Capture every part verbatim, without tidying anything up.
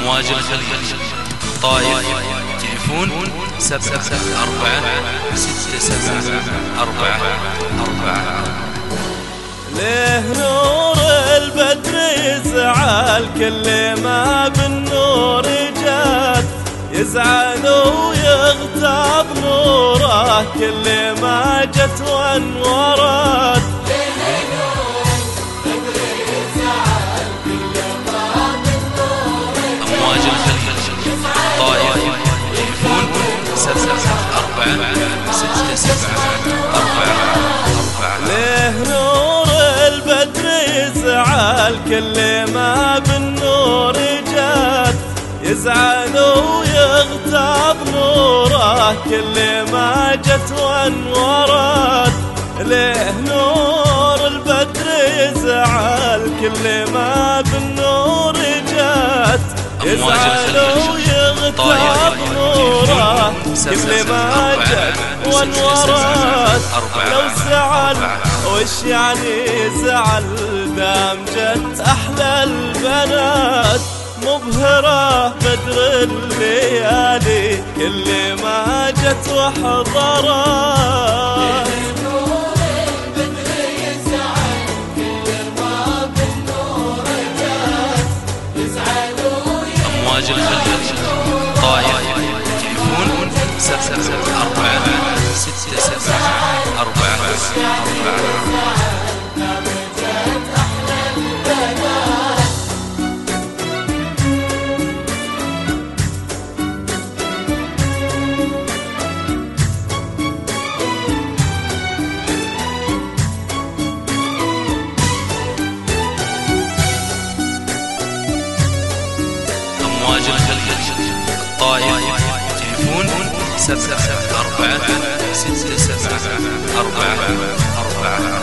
أمواج الخليج طايف تليفون سبعة أربعة ستة سبعة أربعة أربعة. ليه نور البدر يزعل كل ما بالنور جات، يزعل ويغتاب نوره كل ما جت وانورت. ليه نور البدر يزعل كل ما بالنور جات، أمواج الخليج طايف تليفون سبعة أربعة ستة سبعة أربعة أربعة. ليه نور البدر يزعل كل ما بالنور جات، يزعل ويغتاب نوره كل ما جت وانورت. ليه نور البدر يزعل كل ما بالنور جات، يزعل ويغتاب نوره كل ما جت وانورت. لو زعل وش يعني زعل، دام جت أحلى البنات مبهرة بدر الليالي كل ما جت وحضرت. نور البدر يزعل كل ما بالنور جات، يزعل أمواج الخليج طايف تليفون سبعة أربعة ستة سبعة أربعة أربعة. أمواج الخليج طايف تليفون سبعة أربعة ستة سبعة أربعة أربعة.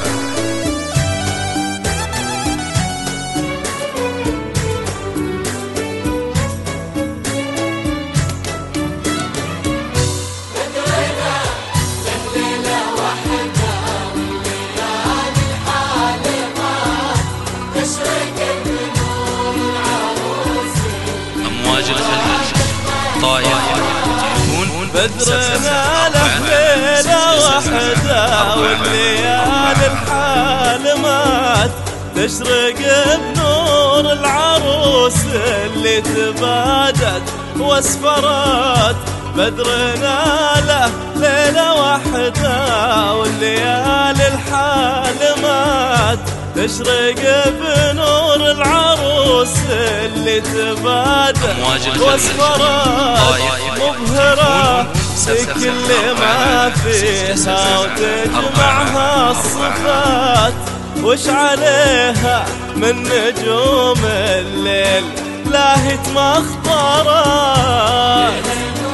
أمواج الخليج طايف تليفون بدرنا له ليلة واحدة والليالي الحالمات، تشرق بنور العروس اللي تبادت واسفرت. بدرنا له ليلة واحدة والليالي الحالمات، تشرق بنور العروس اللي تبادت واسفرت. مبهرة بكل ما فيها وتجمعها الصفات، وش عليها من نجوم الليل لاهت مخطرات.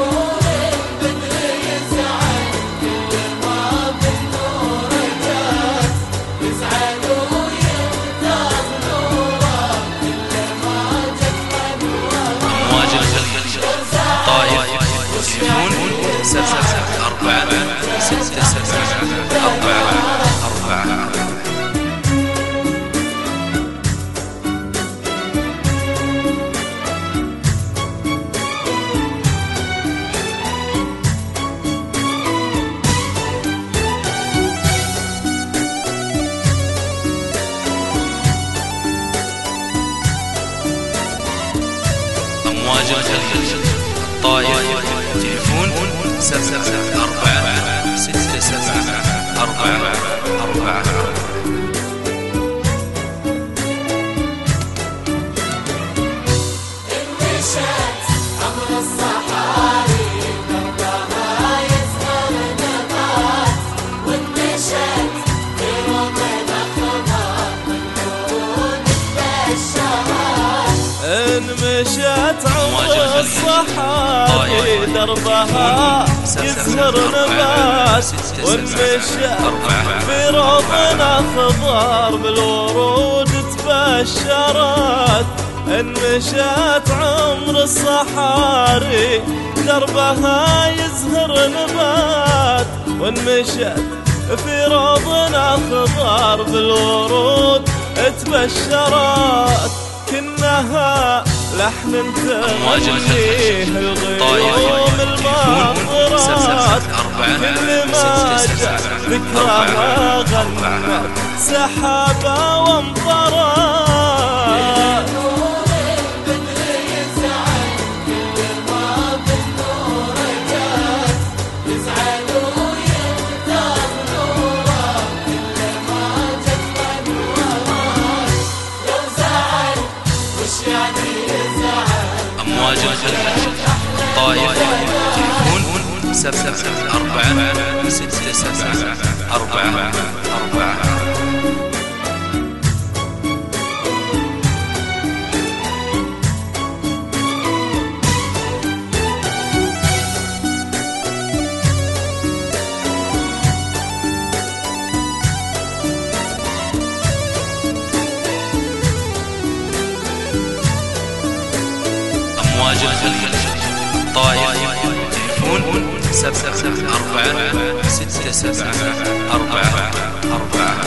سبعة أربعة ستة سبعة أربعة أربعة. أمواج الخليج طايف تليفون سبعة أربعة ستة سبعة أربعة أربعة. انمشت عبر الصحاري دربها يزهر نبات، وانمشت في رمض أخضر من البشرات. انمشت عبر الصحاري دربها يزهر نبات، وانمشت في روض أخضر بالورود تبشرت. انمشت عمر الصحاري دربها يزهر نبات، وانمشت في روض أخضر بالورود تبشرت. كنها لحن أمواج تغنيه الغيوم الماطرات كل ما جاء ذكراها غنت سحابة وامطرات. أمواج الخليج الطائف تليفون سبعة أربعة ستة سبعة أربعة أربعة. أمواج الخليج الطائف تليفون سبعة أربعة ستة سبعة أربعة أربعة.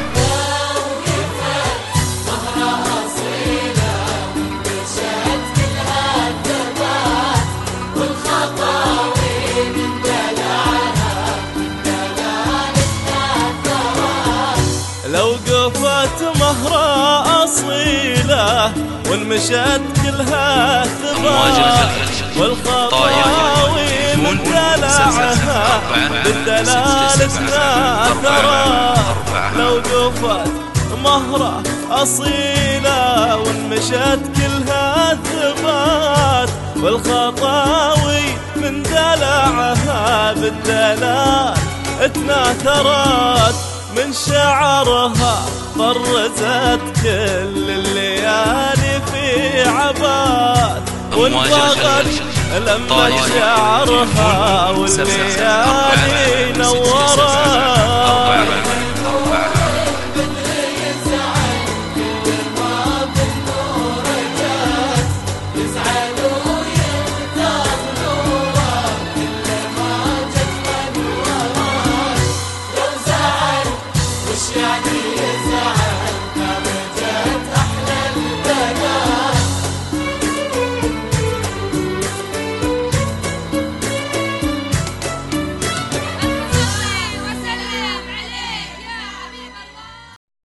لو قفت مهرة أصيلة وانمشت كلها ثبات والخطاوي من دلعها بالدلال تناثرات. لو قفت مهرة أصيلة وانمشت كلها ثبات والخطاوي من دلعها بالدلال تناثرات. من شعرها طرزت كل الليالي في عبات وانبغت لما شعرها والليالي نورت.